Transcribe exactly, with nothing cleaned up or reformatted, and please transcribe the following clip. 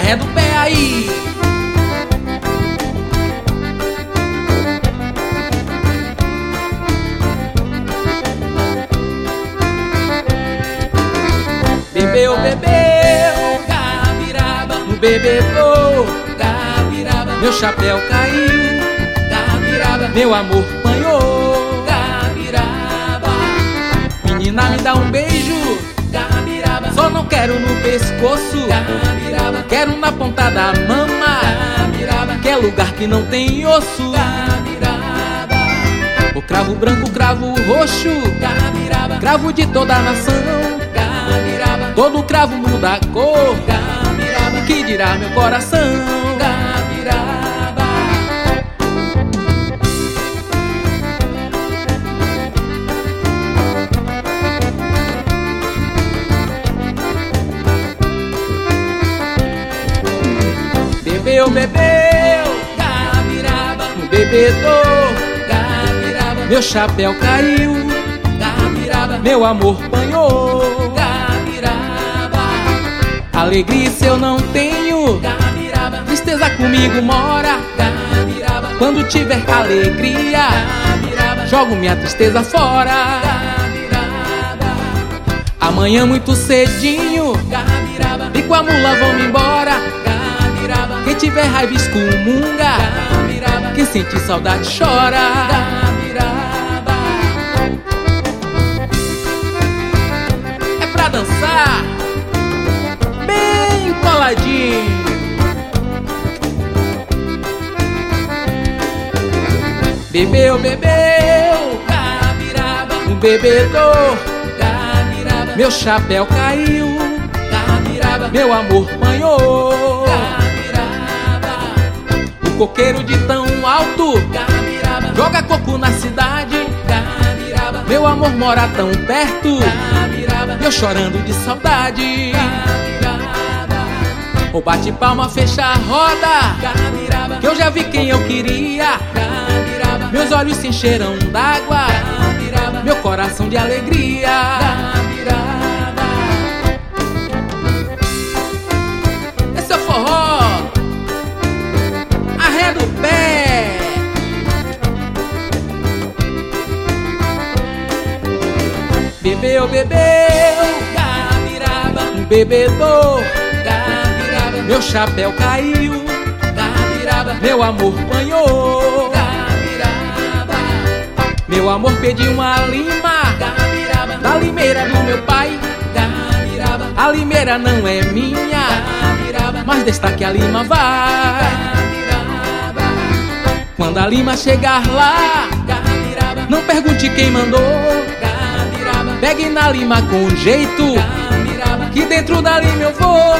arreda o pé aí. Bebeu, bebeu, Gabiraba, no bebedor, Gabiraba, meu chapéu caiu, Gabiraba, meu amor apanhou, Gabiraba. Menina, me dá um beijo, Gabiraba, só não quero no pescoço, Gabiraba, quero na ponta da mama, Gabiraba, que é lugar que não tem osso, Gabiraba. O cravo branco, cravo roxo, Gabiraba, cravo de toda a nação, Gabiraba, todo cravo muda a cor, Gabiraba, que dirá meu coração, Gabiraba. Bebeu, bebeu, Gabiraba, no bebedor, Gabiraba, meu chapéu caiu, Gabiraba, meu amor apanhou, Gabiraba. Alegria se eu não tenho, Gabiraba, tristeza comigo mora, Gabiraba. Quando tiver alegria, Gabiraba, jogo minha tristeza fora, Gabiraba. Amanhã muito cedinho, Gabiraba, e com a mula vamos embora, Gabiraba. Quem tiver raiva excomunga, Gabiraba, quem sentir saudade chora, Gabiraba. É pra dançar bem coladinho. Bebeu, bebeu, Gabiraba, no bebedor, Gabiraba, meu chapéu caiu, Gabiraba, meu amor apanhou, Gabiraba. O coqueiro de tão alto, Gabiraba, joga coco na cidade, Gabiraba, meu amor mora tão perto, Gabiraba, eu chorando de saudade, Gabiraba. O bate palma fecha a roda, Gabiraba, que eu já vi quem eu queria, Gabiraba. Meus olhos se encheram d'água, Gabiraba, meu coração de alegria, Gabiraba. Esse é o forró, arreda o pé. Bebeu, bebeu, Gabiraba, no bebedor, Gabiraba, meu chapéu caiu, Gabiraba, meu amor apanhou, Gabiraba. Meu amor pediu uma lima, Gabiraba, da limeira do meu pai, Gabiraba. A limeira não é minha, Gabiraba, mas destaque a lima vai, Gabiraba. Quando a lima chegar lá, Gabiraba, não pergunte quem mandou, Gabiraba. Pegue na lima com jeito, Gabiraba, que dentro da lima eu vou,